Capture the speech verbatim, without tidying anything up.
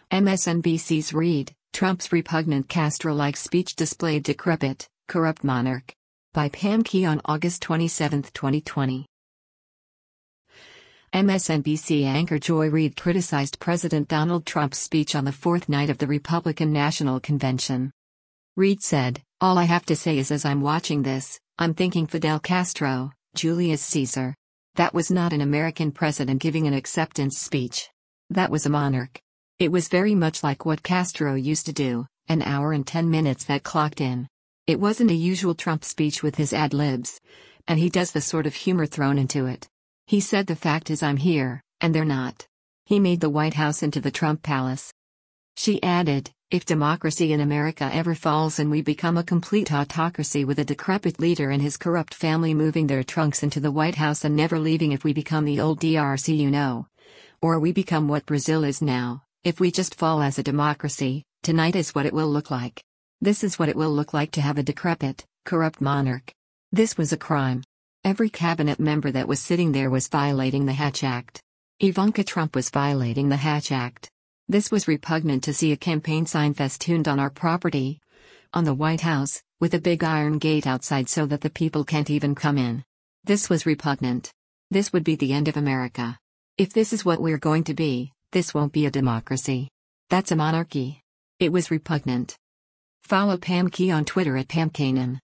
M S N B C's read, Trump's repugnant Castro-like speech displayed decrepit, corrupt monarch. By Pam Key on August twenty-seventh, twenty twenty. M S N B C anchor Joy Reid criticized President Donald Trump's speech on the fourth night of the Republican National Convention. Reid said, "All I have to say is as I'm watching this, I'm thinking Fidel Castro, Julius Caesar. That was not an American president giving an acceptance speech. That was a monarch. It was very much like what Castro used to do, an hour and ten minutes that clocked in. It wasn't a usual Trump speech with his ad-libs. And he does the sort of humor thrown into it. He said the fact is I'm here, and they're not. He made the White House into the Trump palace." She added, "If democracy in America ever falls and we become a complete autocracy with a decrepit leader and his corrupt family moving their trunks into the White House and never leaving, if we become the old D R C, you know. Or we become what Brazil is now, if we just fall as a democracy, tonight is what it will look like. This is what it will look like to have a decrepit, corrupt monarch. This was a crime. Every cabinet member that was sitting there was violating the Hatch Act. Ivanka Trump was violating the Hatch Act. This was repugnant to see a campaign sign festooned on our property, on the White House, with a big iron gate outside so that the people can't even come in. This was repugnant. This would be the end of America. If this is what we're going to be, this won't be a democracy. That's a monarchy." It was repugnant. Follow Pam Key on Twitter at Pam Kanan.